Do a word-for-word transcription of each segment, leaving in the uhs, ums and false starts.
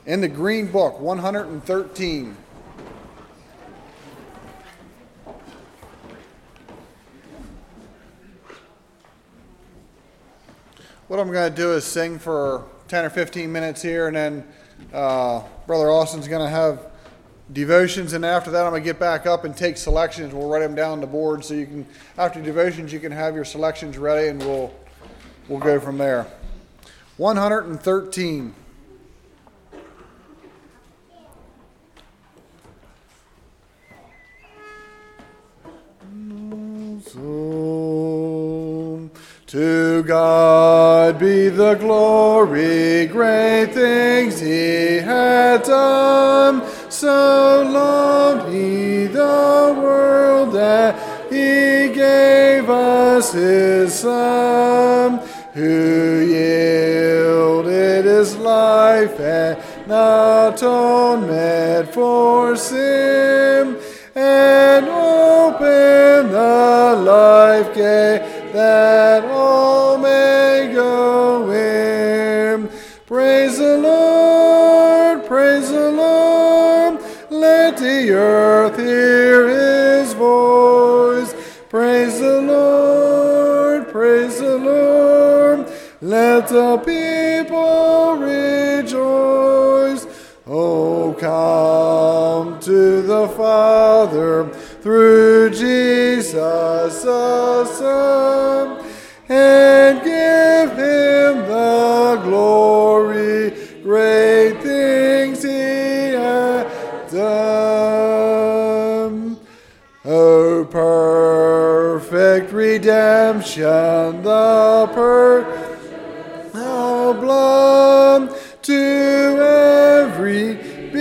in the Green Book, one hundred thirteen. What I'm going to do is sing for ten or fifteen minutes here, and then uh, Brother Austin's going to have devotions, and after that I'm going to get back up and take selections. We'll write them down on the board, so you can, after devotions, you can have your selections ready, and we'll we'll go from there. one hundred thirteen. So, to God be the glory, great things he had done. So loved he the world that he gave us his Son, who yielded his life and atonement for sin, and opened the life gate that all may go in. Praise the Lord, praise the Lord, let the earth hear his voice. Praise the Lord, praise the Lord, let the people rejoice. Oh, come to the Father through Jesus the Son, and give him the glory, great things he hath done. O perfect redemption, the perfect blood, to every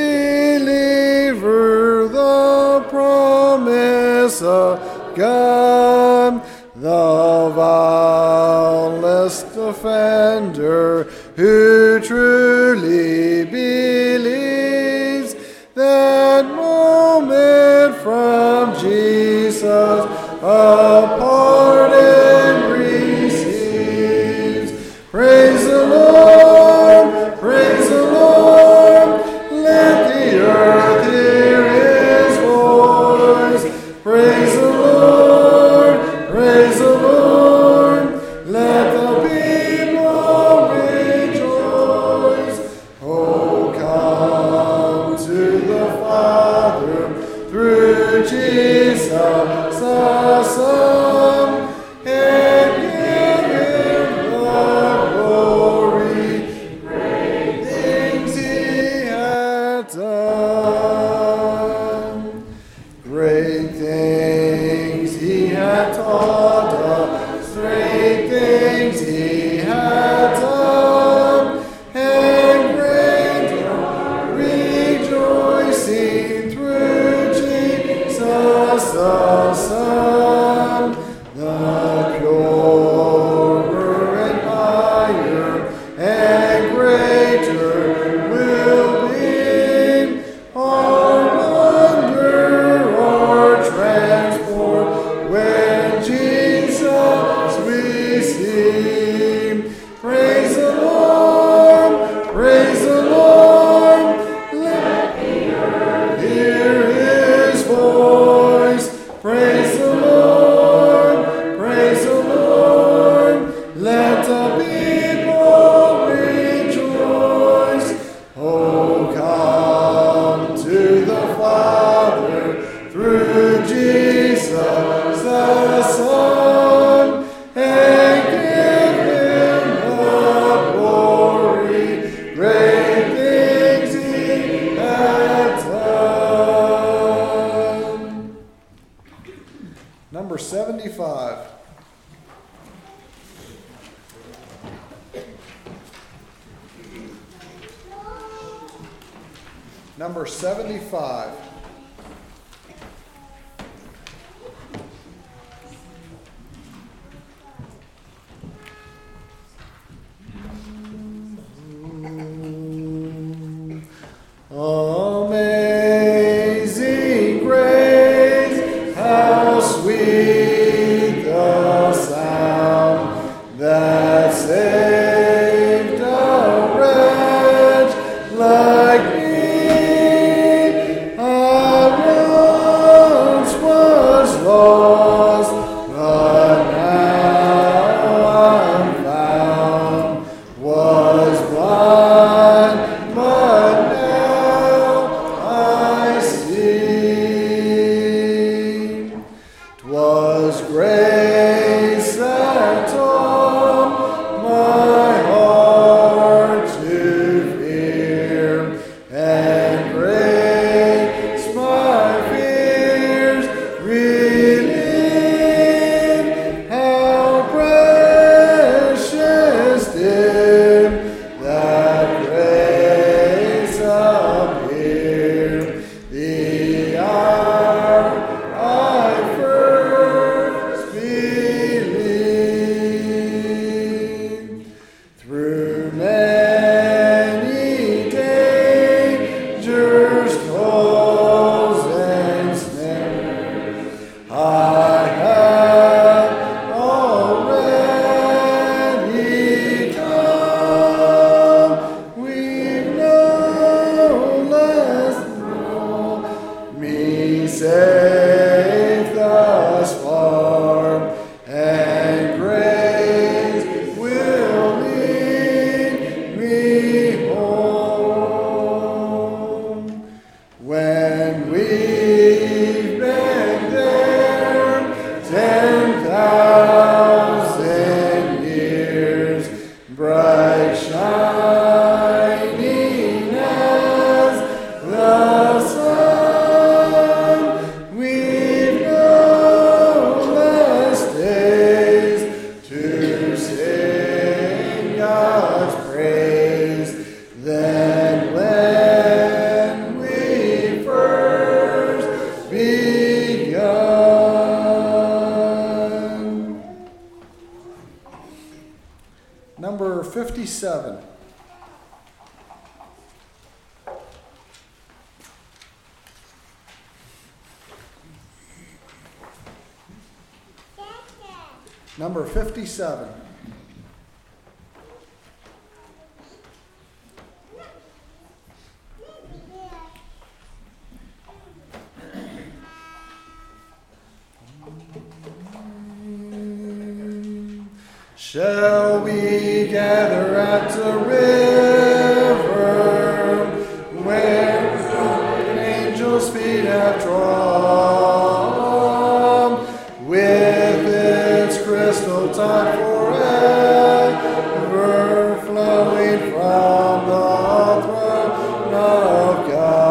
believer the promise of God, the vilest offender who truly believes, that moment from Jesus a pardon receives. Praise the Lord, praise the Lord, let the earth hear his voice. Praise the Lord, praise the Lord, let the people rejoice. Oh, come to the Father through Jesus the Son, and give him the glory, great things he hath done. Great things he hath taught us, great things he hath done, and great rejoicing through Jesus the Son, the purer and higher and greater will be our wonder, our transport, when Jesus we see. Praise the Lord, praise the Lord, let the earth hear his voice. Praise the Lord, praise the Lord, let the people rejoice. Oh, come to the Father through Jesus the Son, and give him the glory, great things he hath done. Number seventy-five. Number seventy-five. Amazing grace, how sweet the sound that saved a wretch like fifty-seven. Number fifty-seven. Shall we gather at the river where angels' feet have trod, with its crystal tide forever flowing from the throne of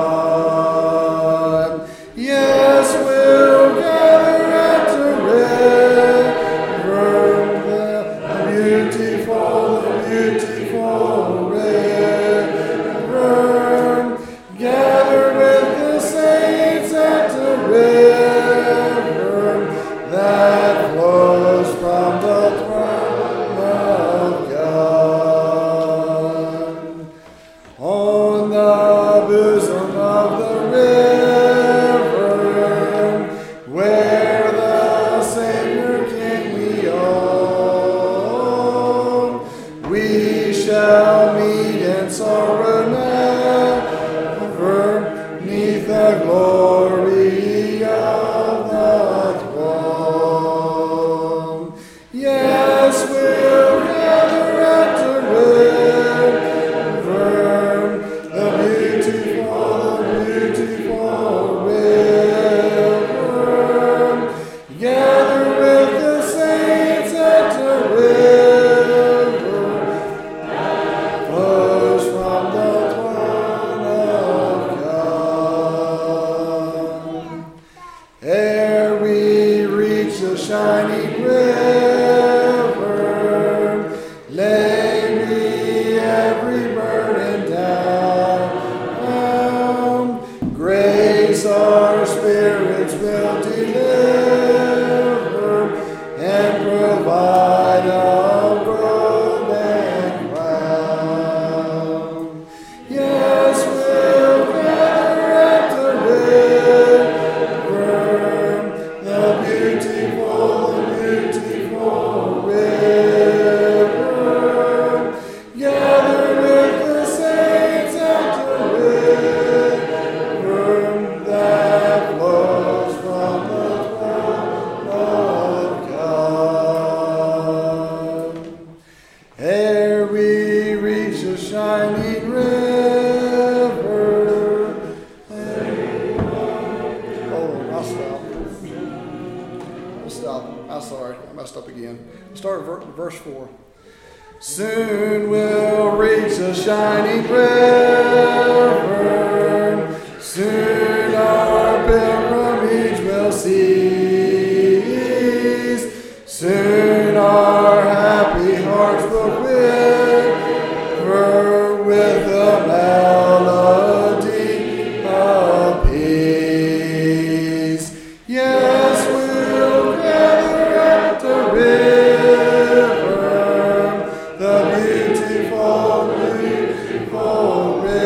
God? Yes, we'll gather at the river, beautiful, beautiful river, gathered with the saints at the river that flows from the throne of God. On the bosom of the river, where the Savior King we own, we shall meet in sorrow never, 'neath the glory of the throne. Yes, we'll gather at the river, the beautiful, the beautiful river, gather with the saints at the river, flows from the throne of God. Ere we reach the shining river, lay we every burden down. Grace our spirits will deliver and provide a robe and crown. Yes, we'll gather at the river, the beautiful, the beautiful river, gather with the saints at the river that flows from the throne of God. Ere we reach the shining river. Oh, I'll stop. I'll stop. I'm sorry. I messed up again. Start ver- verse four. Soon we'll reach the shining river. Soon our pilgrimage will cease. Soon our happy hearts will quiver with the melody of peace. Yes, we'll gather at the river, the beautiful, beautiful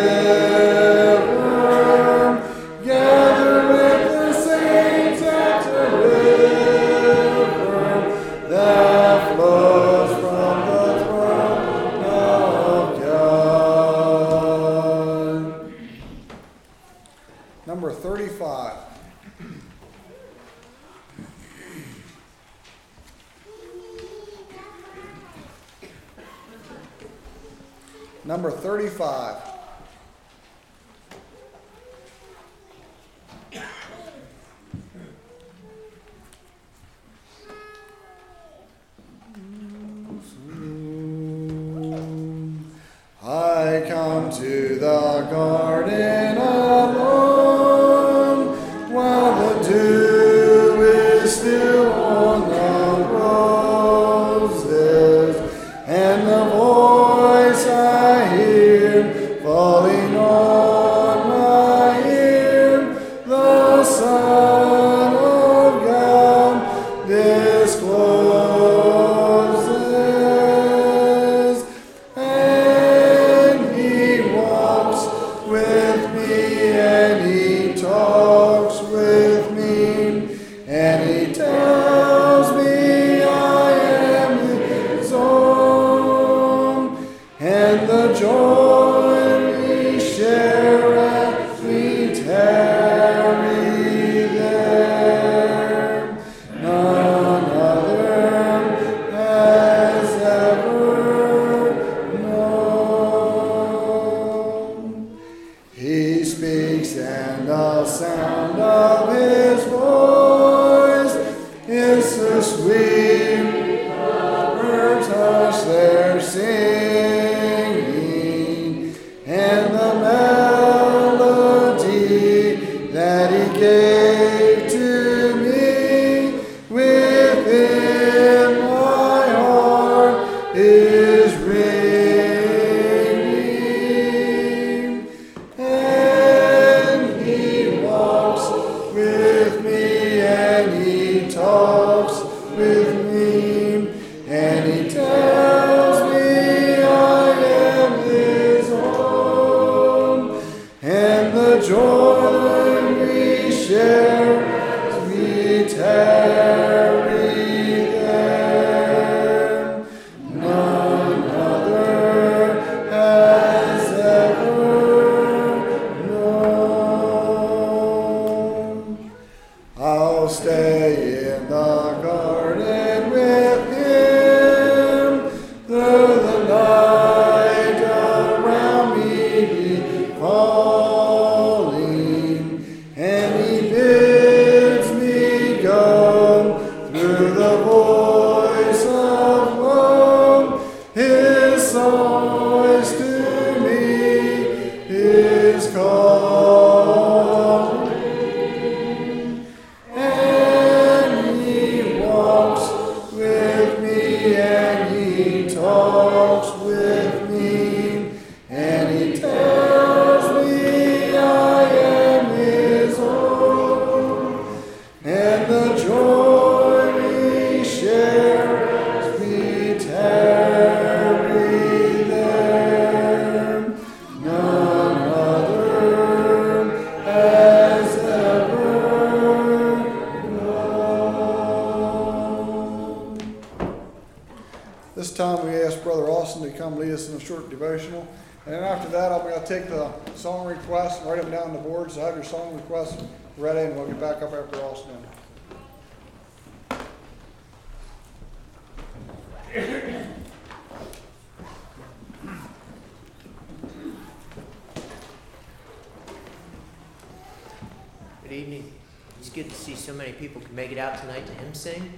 river, gather with the saints at the river that flows from the throne of God. Number thirty-five. Number thirty-five. I come to the garden alone while the dew is still on the roses, and the voice I hear falling on my ear, the Son of God discloses. And speaks, and the sound of his voice is so sweet, the birds hush their singing, and the melody that he gave to me within my heart is ringing. And he walks with me, and he talks with me, and he tells me I am his own, and the joy that we share as we tarry there, none other has ever known. I'll stay in the garden with him through the night around me be falling, and he bids me go through the voice of love. His voice to me is calling, and he walks with me, and he talks with me, and he tells me I am his own, and the joy we share as we tarry there, none other has ever known. This time we ask Brother Austin to come lead us in a short devotional. And then after that, I'm going to take the song requests and write them down on the board. So have your song requests ready, and we'll get back up after Austin. Good evening. It's good to see so many people can make it out tonight to hymn sing.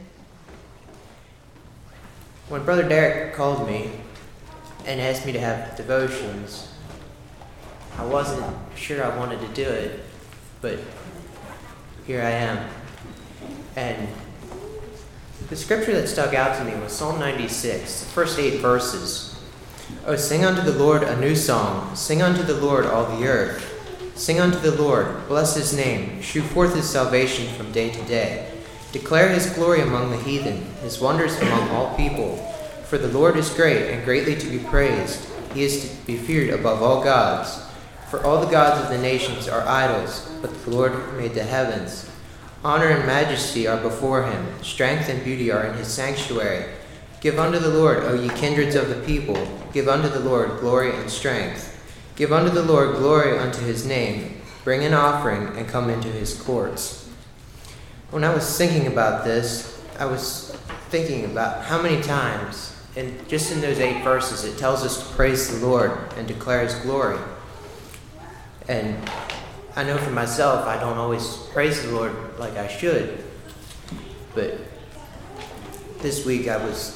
When Brother Derek called me and asked me to have devotions, I wasn't sure I wanted to do it, but here I am. And the scripture that stuck out to me was Psalm ninety-six, the first eight verses. Oh, sing unto the Lord a new song. Sing unto the Lord all the earth. Sing unto the Lord, bless his name. Shew forth his salvation from day to day. Declare his glory among the heathen, his wonders among all people. For the Lord is great and greatly to be praised. He is to be feared above all gods. For all the gods of the nations are idols, but the Lord made the heavens. Honor and majesty are before him. Strength and beauty are in his sanctuary. Give unto the Lord, O ye kindreds of the people. Give unto the Lord glory and strength. Give unto the Lord glory unto his name. Bring an offering and come into his courts. When I was thinking about this, I was thinking about how many times, and just in those eight verses, it tells us to praise the Lord and declare his glory. And I know for myself, I don't always praise the Lord like I should. But this week I was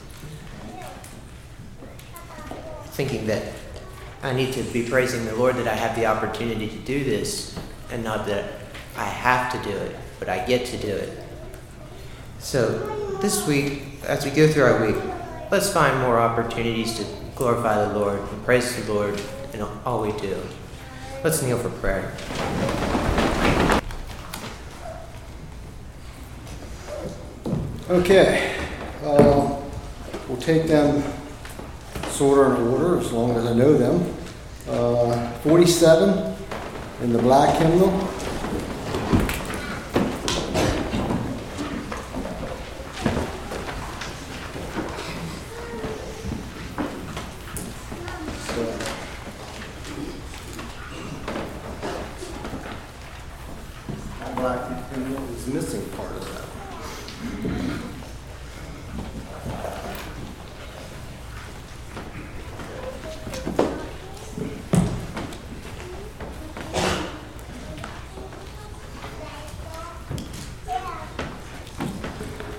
thinking that I need to be praising the Lord that I have the opportunity to do this, and not that I have to do it, but I get to do it. So this week, as we go through our week, let's find more opportunities to glorify the Lord and praise the Lord in all we do. Let's kneel for prayer. Okay, uh, we'll take them sort of in order as long as I know them. Uh, forty-seven in the black hymnal. So, black hymnal is missing part of that.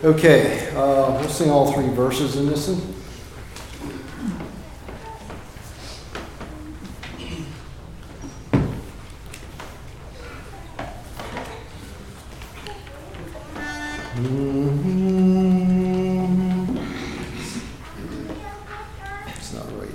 Okay, uh, we'll sing all three verses in this one. Mm-hmm. It's not right.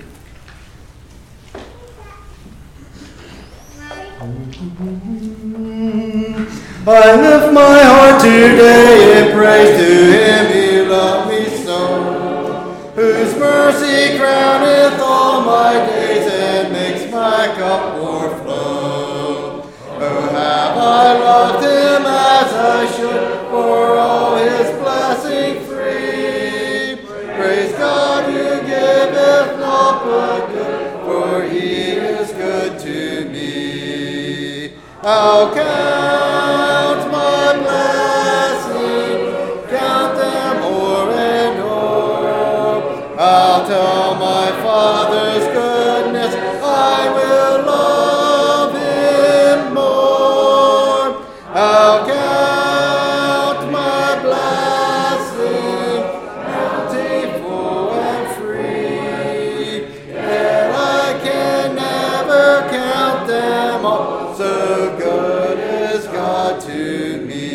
I lift my heart today in praise to Him who loved me so, whose mercy crowneth all my days and makes my cup o'erflow. Oh, have I loved Him as I should, for all His blessing free. Praise God who giveth not but good, for He is good to me. I'll count my blessings, count them o'er and o'er. I'll tell my Father's goodness, I will love Him more. I'll count my blessings, bountiful and free, yet I can never count them all. So good is God to me.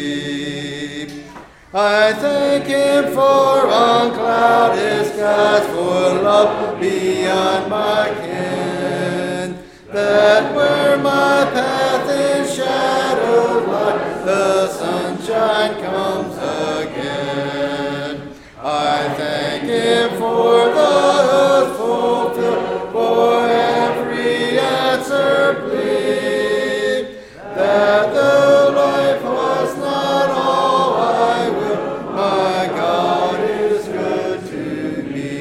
I thank Him for unclouded skies, for love beyond my ken, that where my path in shadow lies, the sunshine comes again. I thank Him for the oath fulfilled, for every answer plea, that though life was not all I will, my God is good to me.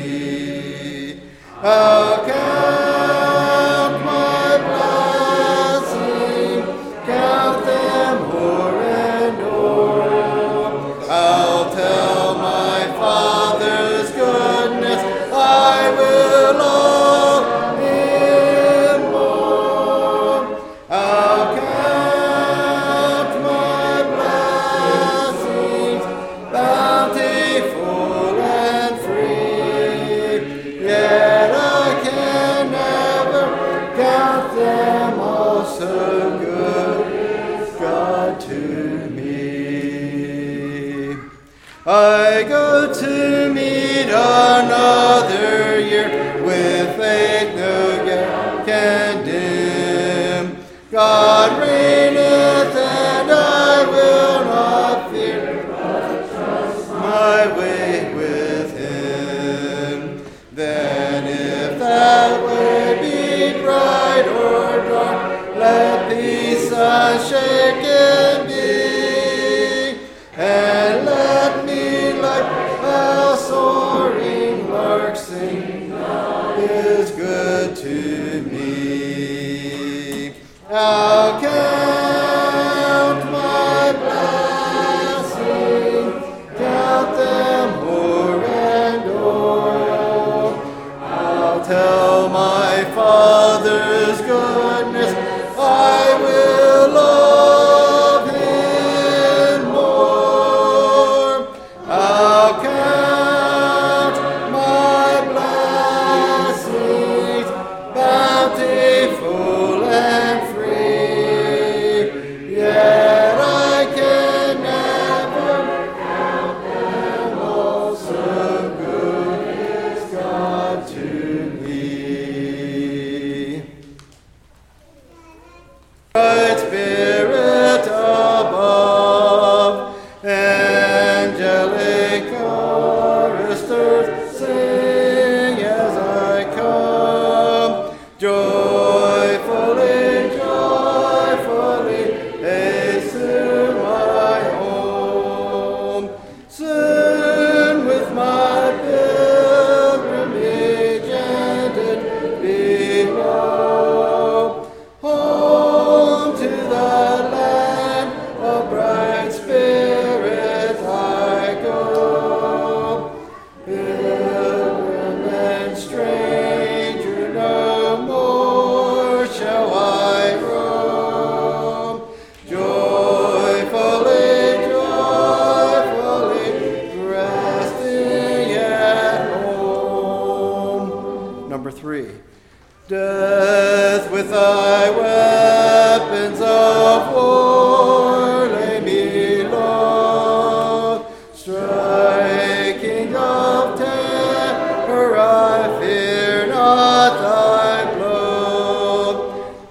I'll count my blessings, count them o'er and o'er. I'll tell my Father's goodness, I will love Him more. I'll count my blessings, bountiful and free, yet I can never count them all. So good is God to me. I go to meet another year with faith no gap can dim. God reigneth and I will not fear, but trust my way with Him. Then if that way be bright or dark, let peace unshaken be, and let me like a soaring lark sing, God is good to me. I'll count my blessings, count them o'er and o'er. I'll tell my Father's goodness, I will love Him more. I'll count my blessings, bountiful and free, yet I can never count them all. So good is God to me.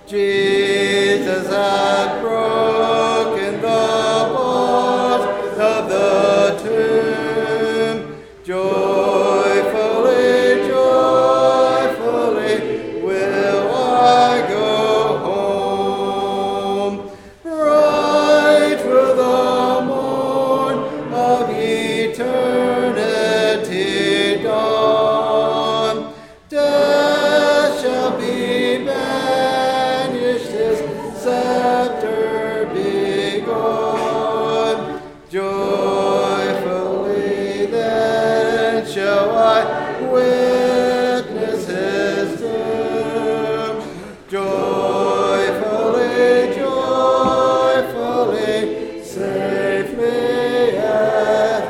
Jesus hath broken the bars of the tomb. Joyfully, joyfully will I go home. Bright will the morn of eternity dawn. Death shall be banished, his scepter be gone. Joyfully then shall I witness his doom. Joyfully, joyfully, safely at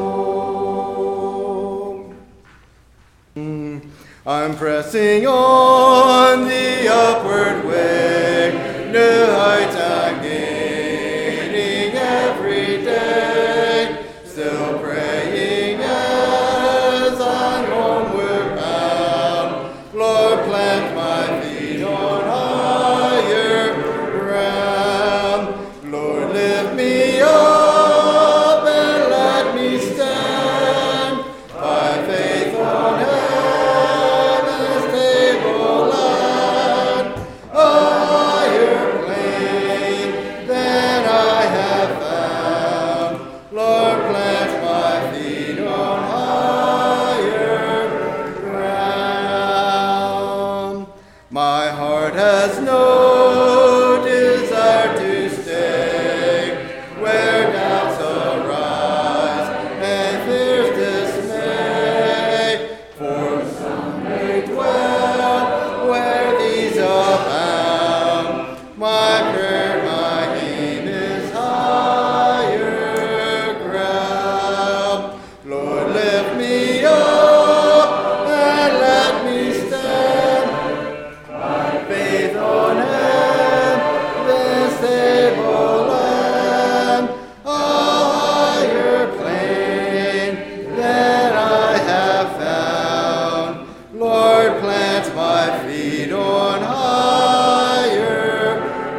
home. Mm, I'm pressing on the upward way, new heights I'm gaining every day, still praying as I'm homeward bound. Lord, plant my feet on higher ground. Lord, lift me up and let me stand by faith on heaven's tableland. A higher plane than I have found. Lord, plant my feet on higher ground. My heart has no desire to stay where doubts arise and fears dismay. For some may dwell where these abound. My prayer, my aim is higher ground. Lord, lift me up and let me stand by faith on heaven's tableland. A higher plane than I have found. Lord, plant my feet on higher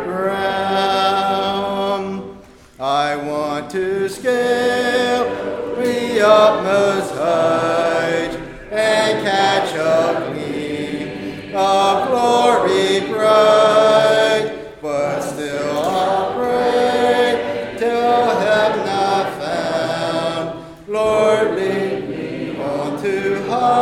ground. I want to scale the utmost height and catch a gleam of glory bright, but still I'll pray till heaven I've found. Lord, lead me on to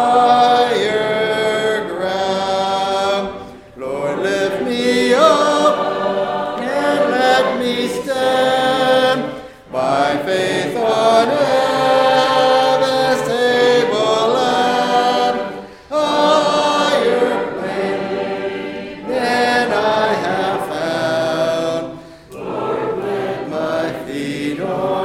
higher ground. Lord, lift me up and let me stand by faith on heaven's tableland. A higher plane than I have found. Lord, plant my feet on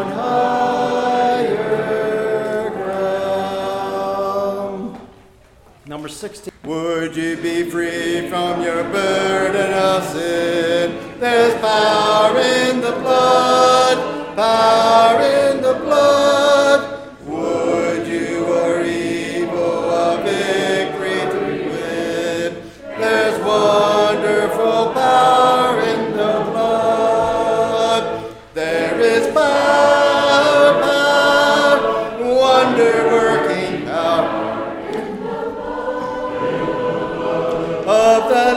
higher ground. Number sixteen. Would you be free from your burden of sin? There's power in the blood, power in the blood. Would you or evil a victory to win? There's wonderful power in the blood. There is power, power, wonder-working power of the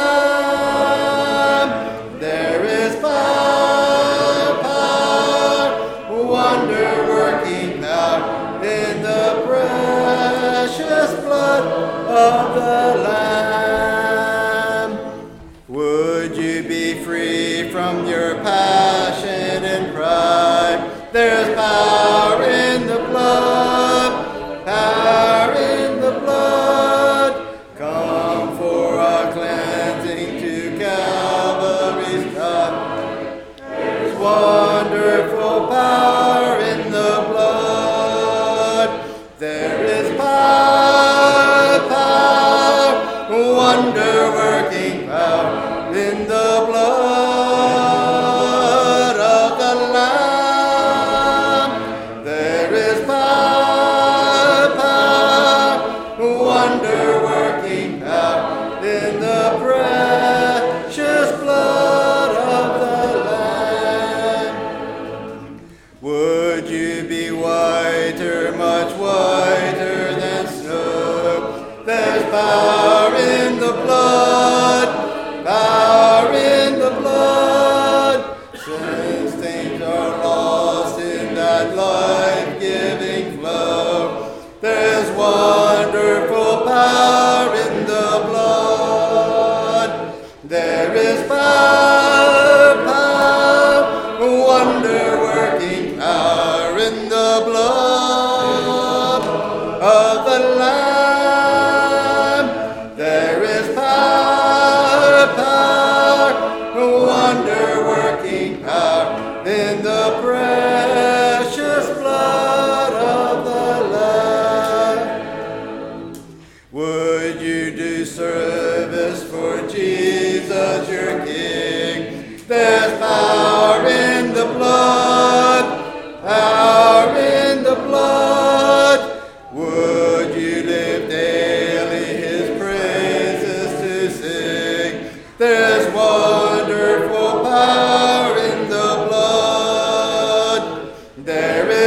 Lamb. There is power, power, wonder-working power in the precious blood of the Lamb. Would you be free from your passion and pride? There's power in the blood, power in the blood. Come for a cleansing to Calvary's top. There's wonderful power in the blood. There is power, power, wonder-working power in the blood of the Lamb. There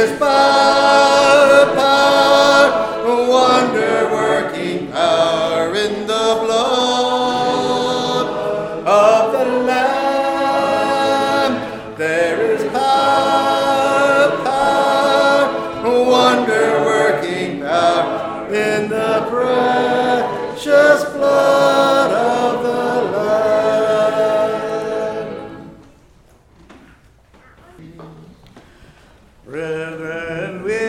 There's power, power, wonder-working power in the blood of the Lamb. There is power, power, wonder-working power in the precious blood of the Lamb. Brethren, we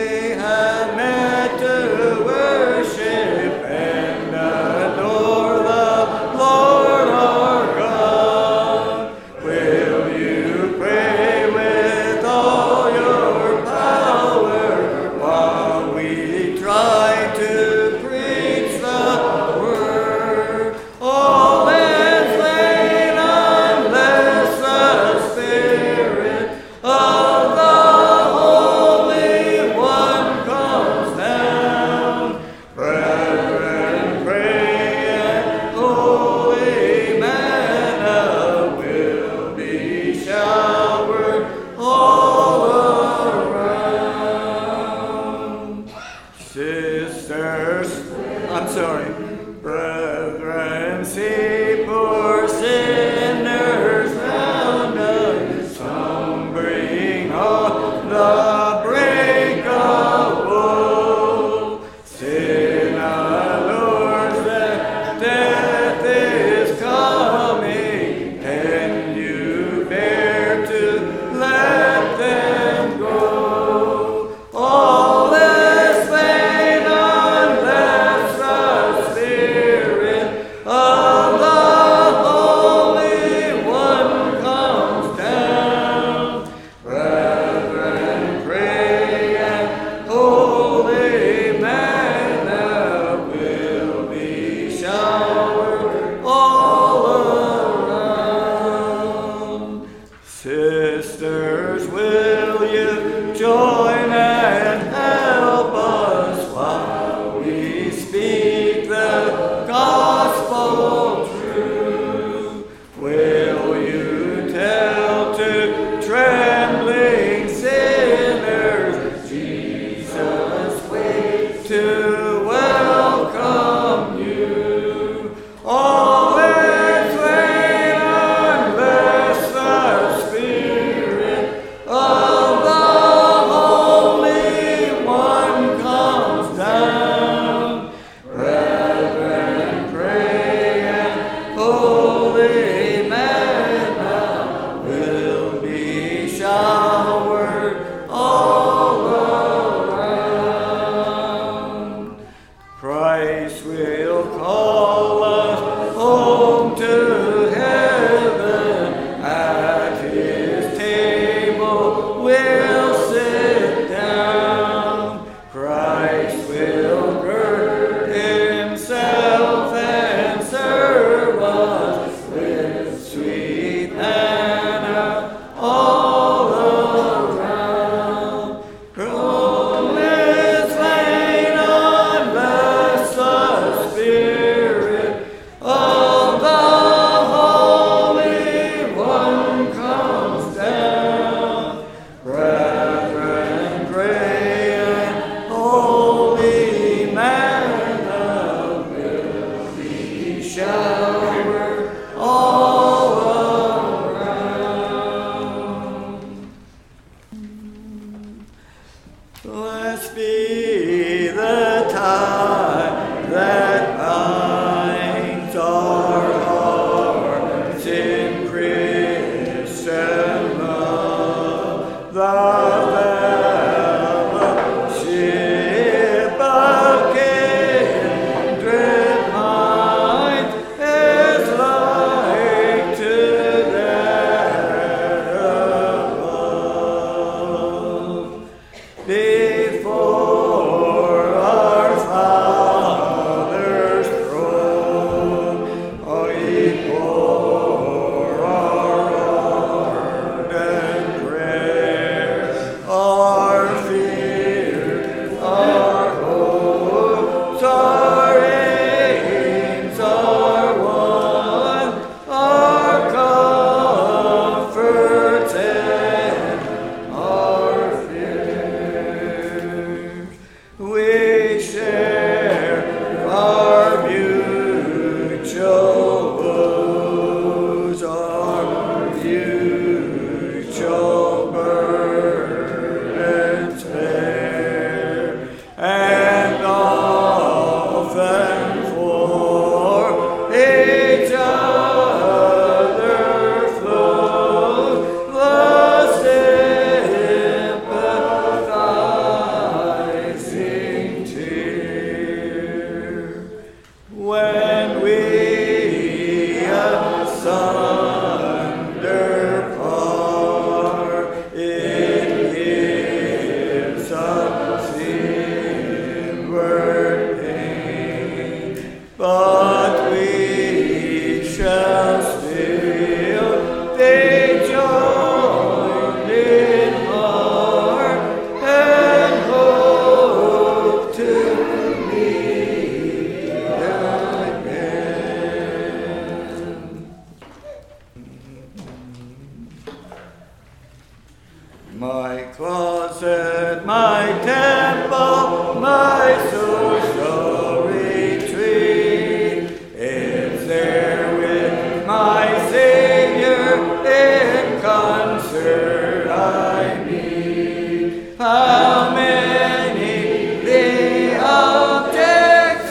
My closet, my temple, my social retreat, it's there with my Savior in concert I meet. How many the objects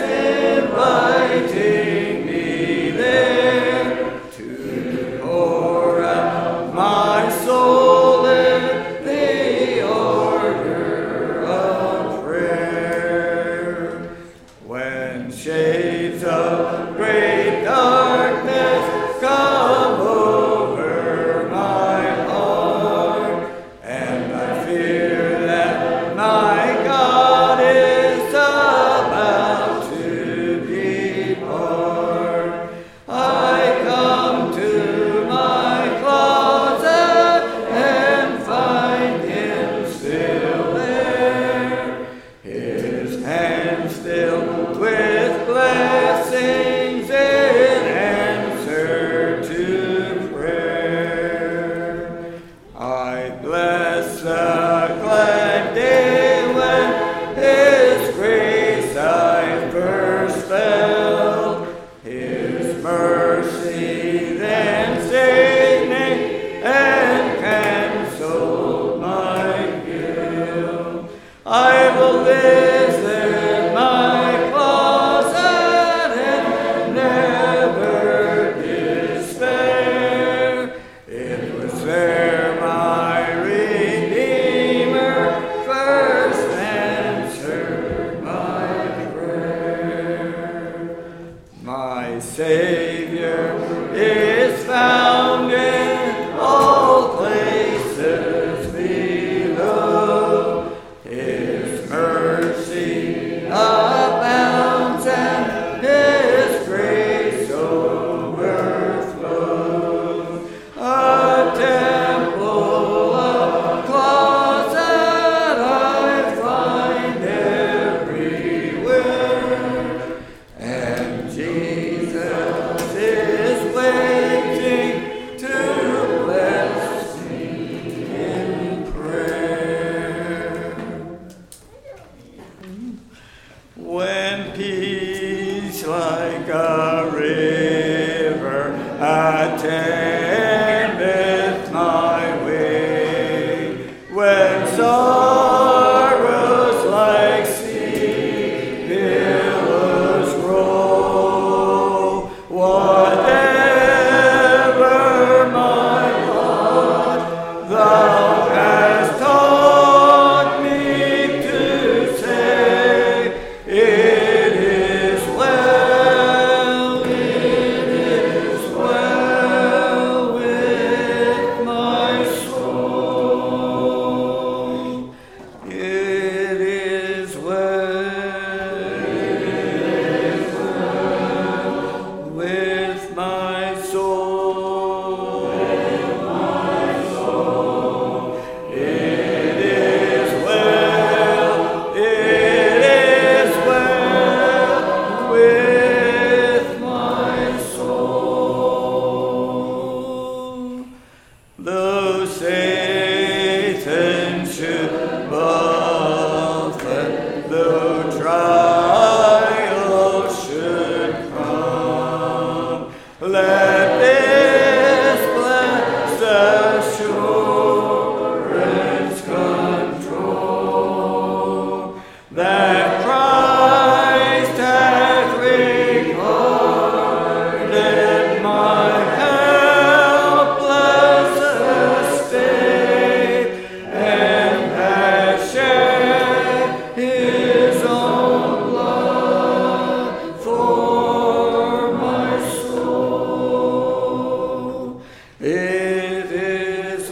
inviting me there to pour out my soul in the order of prayer. When shades of great darkness come over my heart, and I fear that my God is about to depart, I come to my closet and find him still there, his hands filled with blessings in answer to prayer. I bless the glad day when his grace I first felt, his mercy then saved me and canceled my guilt. I will visit my closet and never despair. It was there my Redeemer first answered my prayer. My Savior is found in all places below. His mercy abounds and his grace overflows. A temple, a closet I find everywhere, and Jesus is waiting to bless me in prayer. When peace like a river attendeth my way, when sorrows like sea billows roll, whatever my lot, thou hast taught me to say, it is well, it is well with my soul. It is well, it is well with my soul. With my soul. It is well, it is well with my soul. Though Satan should buffet, though trials should come, let this blessed assurance control, that Christ hath regarded my helpless estate, and hath shed his own blood for my soul. It is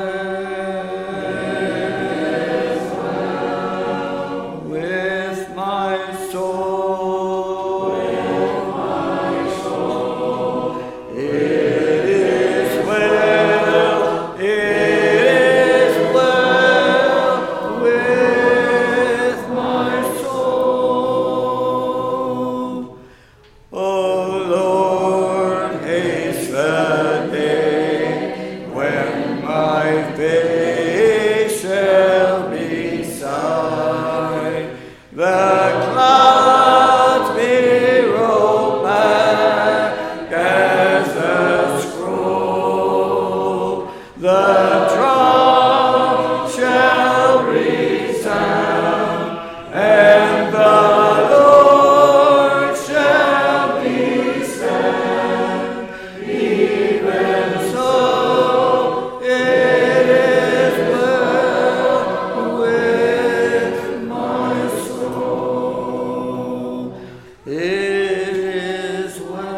well with my soul. With my soul. It is well, it is well with my soul. O Lord, haste the day when my face The drum shall resound, and the Lord shall be stand. Even so, it is well with my soul. It is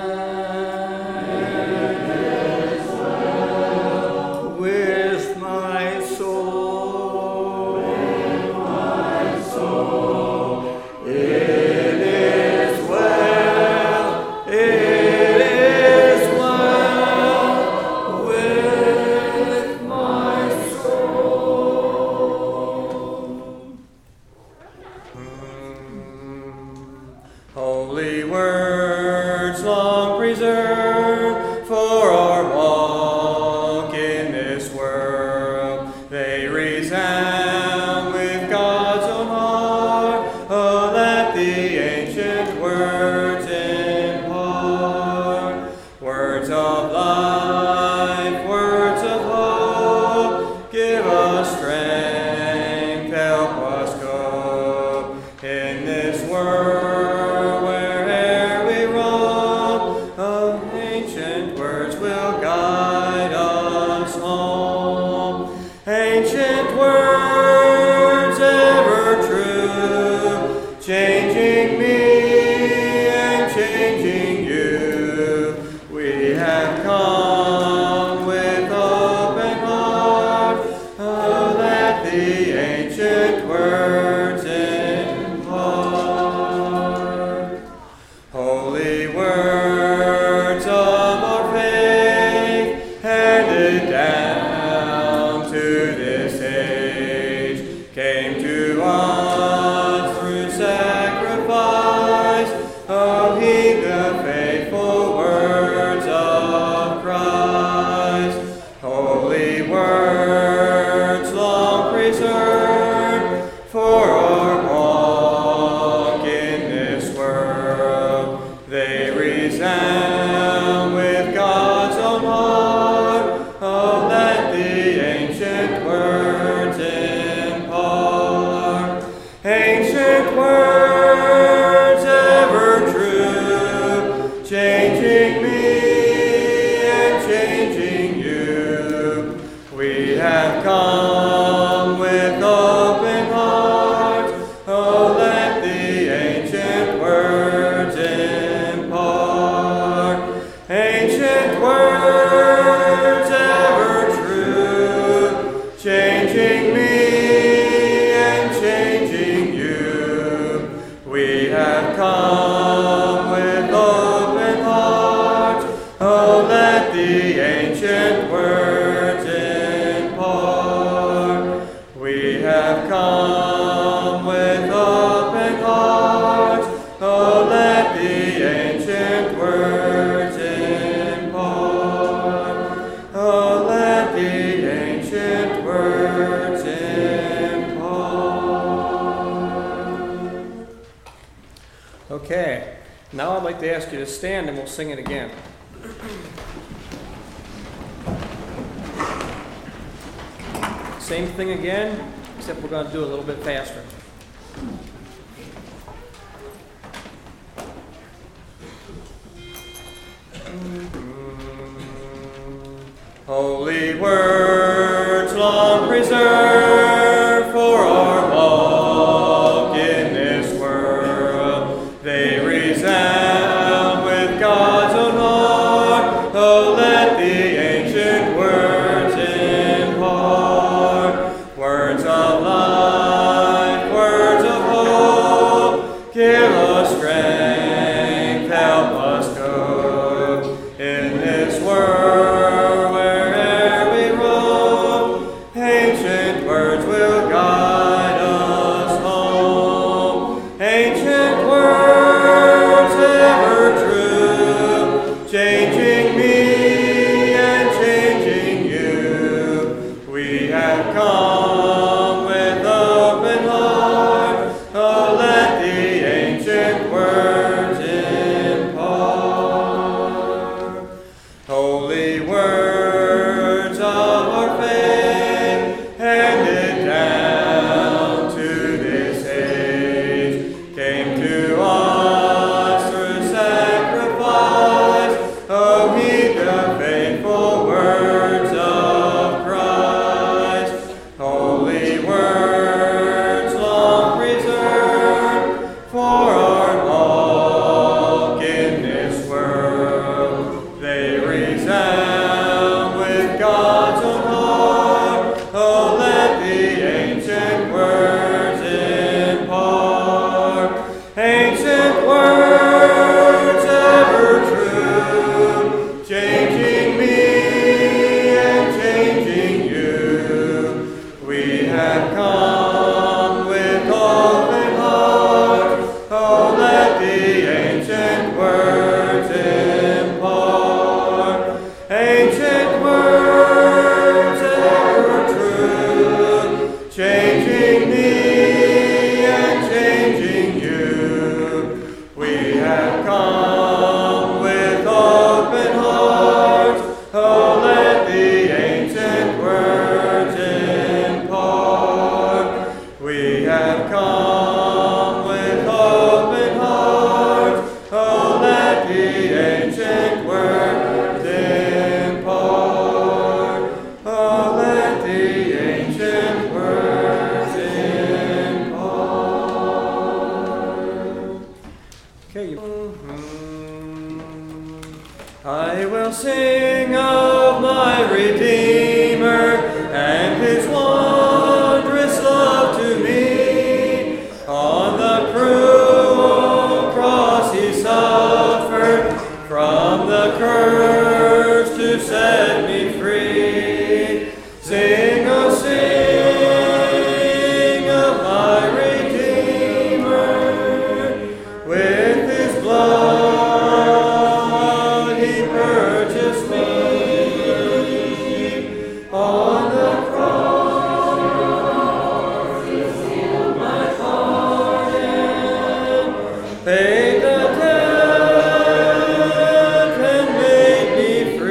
well with my soul. With my soul. It is well. It is well with my soul. Holy words long preserved for our walk in this world. They resound with God's own heart. Oh, let the ancient words impart. Words of life, words of hope. Give us strength, help us cope in this world where'er we roam. Oh, ancient words will guide us home. Ancient words ever true, changing me and changing you. We have come with open heart. Oh, let the ancient words impart. Holy words of our faith, handed down to this age, came to us through sacrifice. Oh, heed the faithful words of Christ. Holy words long preserved for our walk in this world. They resound with God's own heart. Oh, let the ancient words impart. Ancient words ever true, changing me and changing you. We have come with open heart. Oh, let the ancient words impart. Ancient words ever true, changing me and changing you. We have come with open heart. Oh, let the ancient words impart. We have come with open heart. Oh, let the ancient words impart. Oh, let the ancient words impart. Okay, now I'd like to ask you to stand and we'll sing it again. Same thing again, except we're going to do it a little bit faster. Holy words long preserved for our walk in this world. They resound with God's own heart. Oh, let the ancient words impart. Words of life, faith, handed down to this age, came to us through sacrifice. Oh, heed the faithful words of Christ, holy words long preserved for our walk in this world. They resound with God's own heart. Oh, let the ancient words impart, ancient words ever true, changing me and changing you. We have come with open heart. Oh, let the ancient words impart, ancient words ever true, changing me and changing you. We have come with open hearts. Oh, let the ancient words impart. We have come with open hearts. Oh, let the ancient words impart. Oh, let the ancient words impart. Okay, you- I will sing of my Redeemer and his wondrous love to me. On the cruel cross he suffered, from the curse to set me free. Sing, oh sing of my Redeemer, with his blood he purchased me. On the cross he sealed my pardon, paid the debt and made me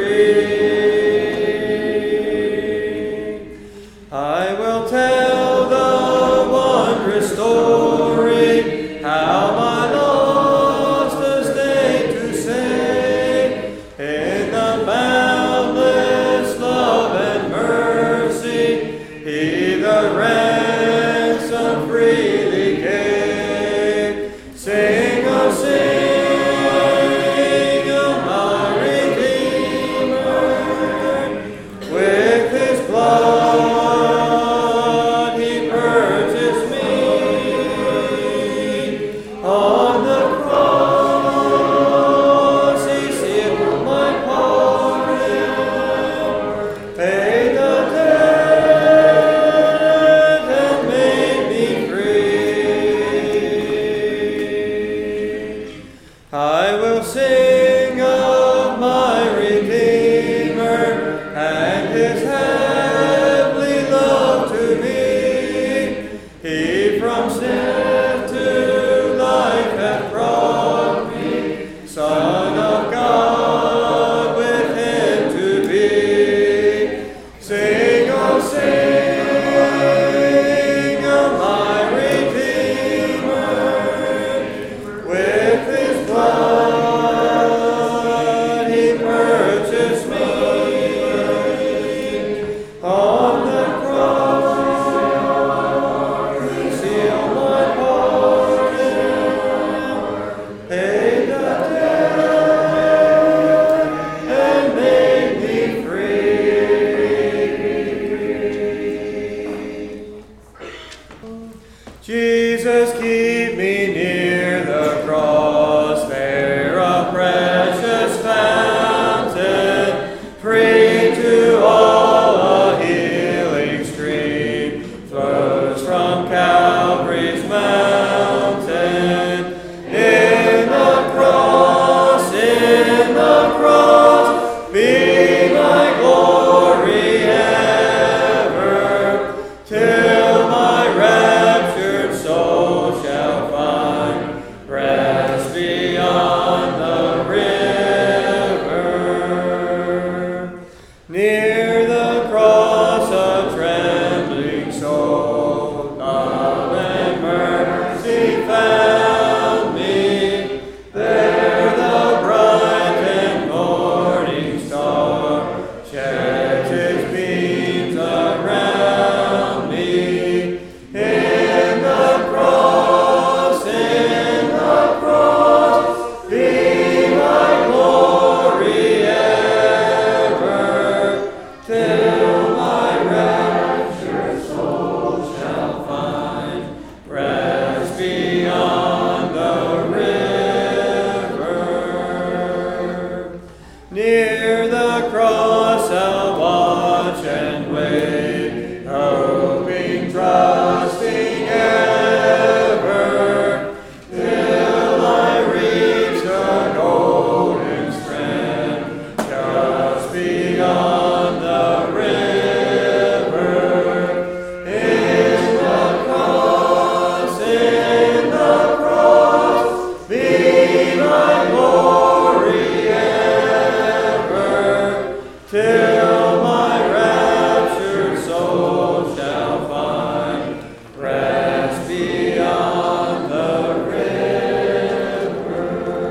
free. I will tell the wondrous story, how my lost estate to save. In the boundless love and mercy, he the ransom freely gave. Sing, oh sing of my Redeemer, with his blood he purchased me. On the cross he sealed my pardon, paid the debt and made me free. I will sing of my Redeemer and his heavenly love to me. He from death to life hath brought me, Son of God with him to be. Sing, oh sing of my Redeemer, with his blood he purchased me. and wait, hoping, trusting ever, till I reach the golden strand, just beyond the river. In the cross, in the cross, be my glory ever, till my raptured soul shall find rest beyond the river.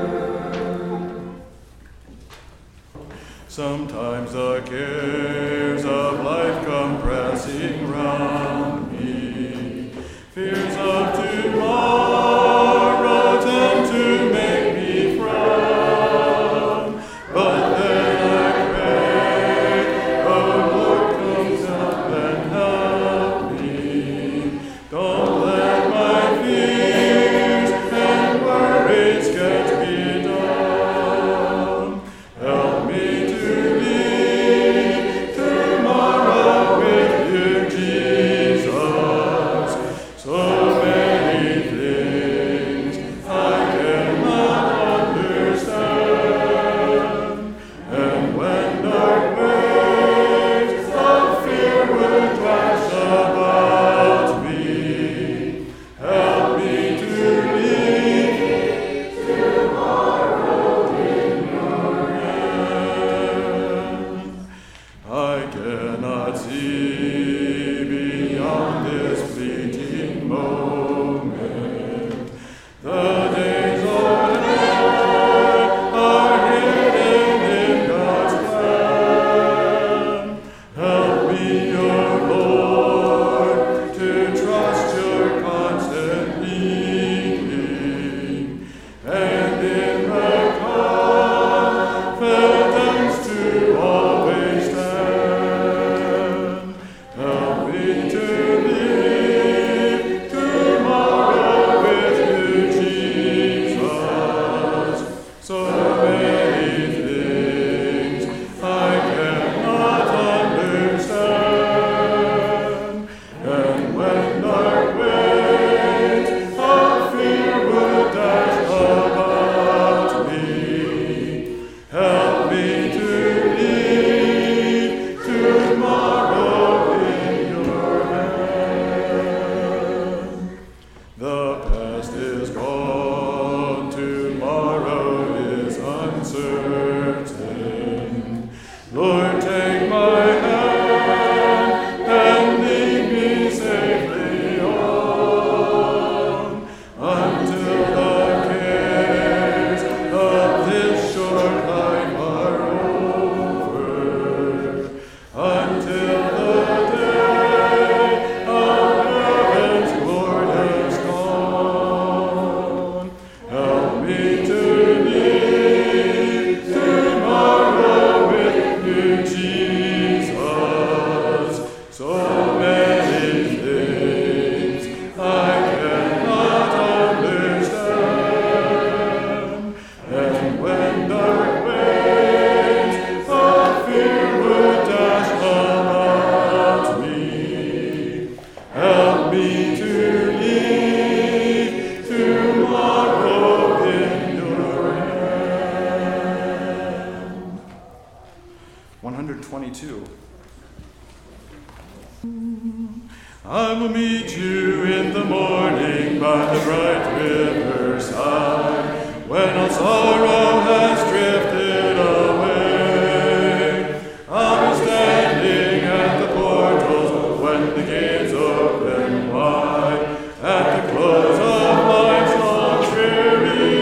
Sometimes the cares of life come pressing round me, fears of tomorrow tend to make me frown, but then I pray, oh Lord, come help and help me. Don't let my fears and worries get me down. Help me to leave tomorrow with you, Jesus. So many things I cannot understand, and when dark waves of fear would dash about me, help me to leave tomorrow in your hand. I cannot see beyond this fleeting moment. The days ahead are hidden in God's plan. Help me, your Lord, to trust your constant leading, and in the confidence to always stand. Help me to live tomorrow with you, Jesus. So many things I cannot understand, and when dark waves of fear would dash about me, help me to leave tomorrow in your hand. The past is gone, tomorrow is uncertain. Lord, take my hand and lead me safely on, until the cares of this short life are over, until the day of heaven's glorious dawn. Help me to live tomorrow with you, Jesus. So many things I cannot understand, and when dark waves of fear would dash about me, help me to leave tomorrow in your hand. one hundred twenty-two. I will meet you in the morning by the bright riverside, when all sorrow has drifted away. I'll be standing at the portals when the gates open wide, at the close of life's long dreary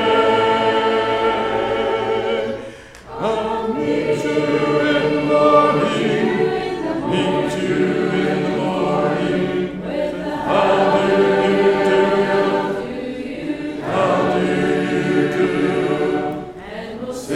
day. I'll meet you in the morning, meet you in the morning. How do you do? How do you do?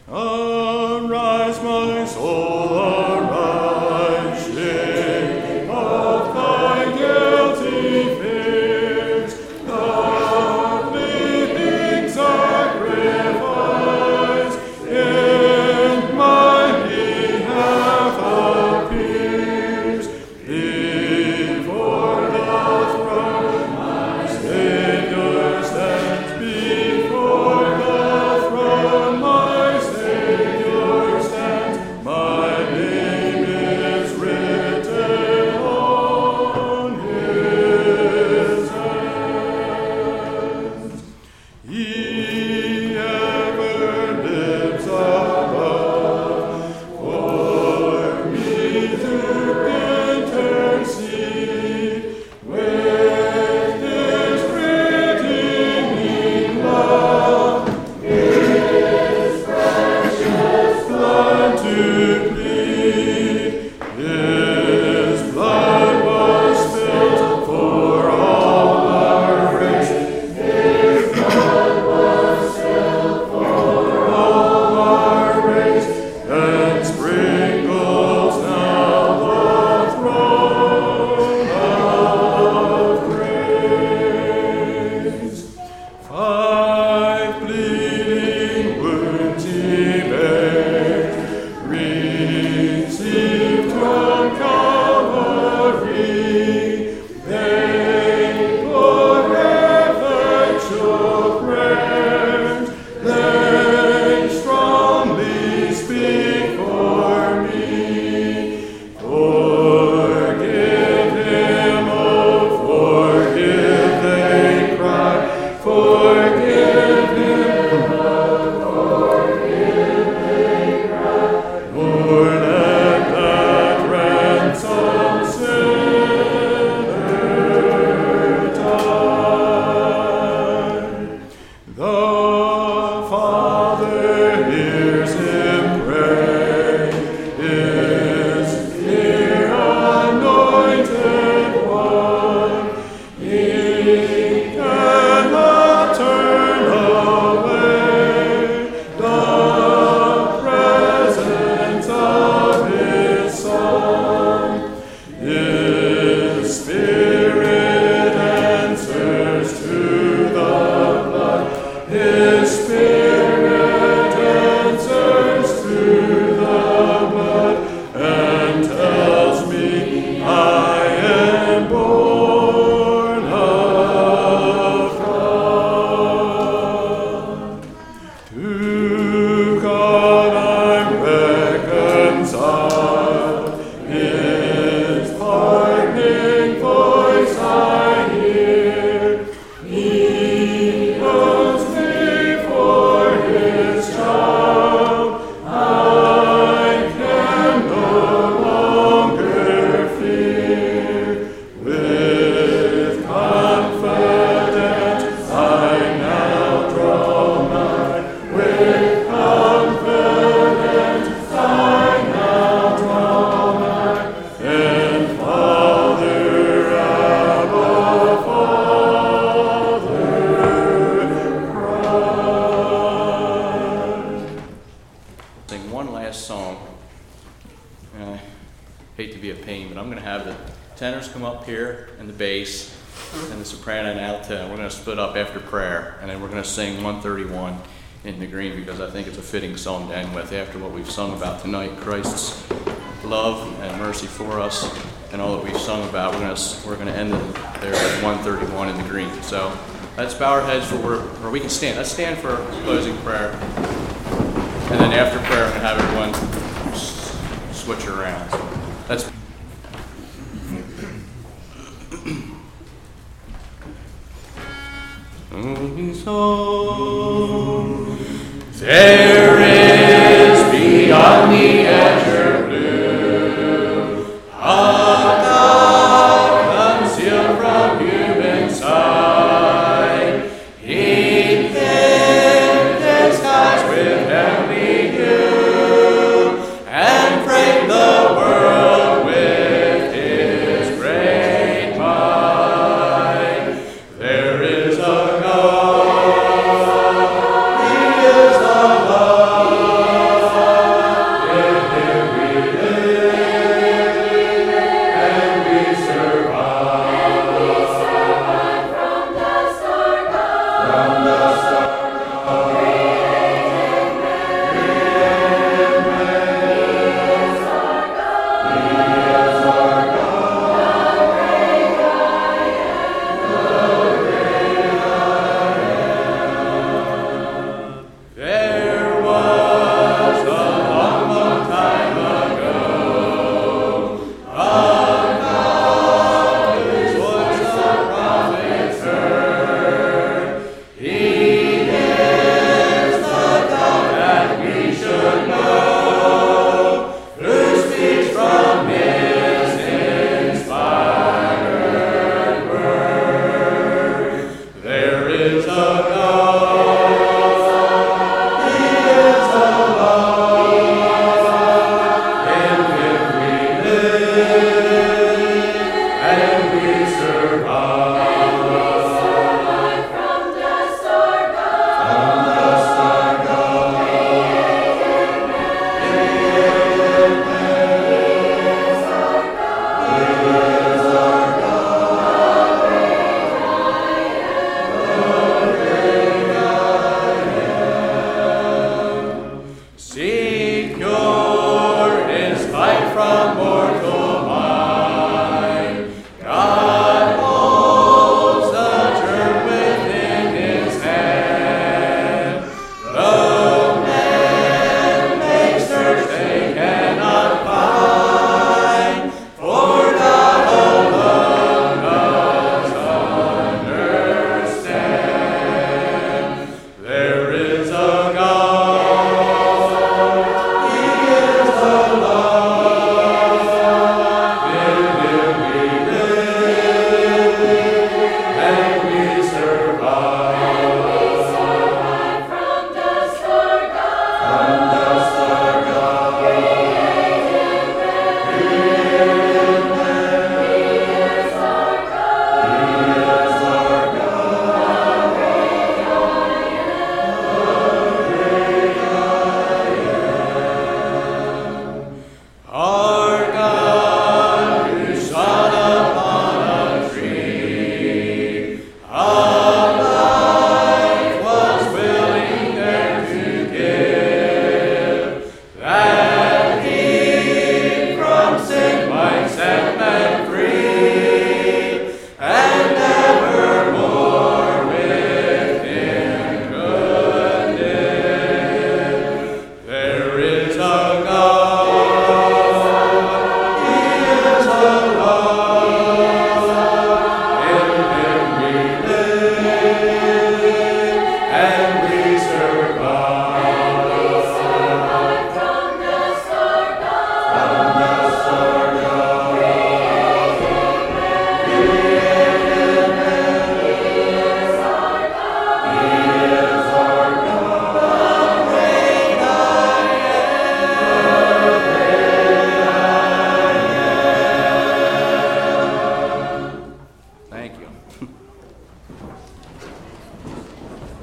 Arise, my soul, arise, shake off thy guilty fears, the bleeding sacrifice in my behalf appears. Before the throne, my Savior stands. Before the throne, my Savior stands. My name is written on his hands. He ever lives above for me to intercede with his redeeming love, his precious blood to plead. His blood was spilled for all our race. His blood was spilled for all our race, and sprinkles now the throne of grace. Five bleeding wounds he bears, received from Calvary. They bore effectual prayers. They strongly speak for me. Forgive him, oh, forgive, they cry. Forgive him, Lord, let that ransom sinner die. The Father hears him pray. His dear anointed one, he cannot turn away the presence of his Son. His Spirit answers to the blood. His Spirit answers to the blood and tells me I am born of God. To God I'm reconciled. His pardoning voice I hear. He knows me for his child. I can no longer fear. With confidence I now draw nigh. With confidence I now draw nigh. And Father, Abba, Father, cry. Sing one last song. And I hate to be a pain, but I'm going to have the tenors come up here and the bass and the soprano and alto. And we're going to split up after prayer, and then we're going to sing one thirty-one in the green because I think it's a fitting song to end with after what we've sung about tonight, Christ's love and mercy for us and all that we've sung about. We're going to we're going to end it there at one thirty-one in the green. So let's bow our heads for or we can stand. Let's stand for closing prayer. And then after prayer, I'm going to have everyone s- switch around. So let's. There is beyond the azure blue a God concealed from human sight. He painted skies with heavenly hue and framed the world with his great might. There is a God, he is the love.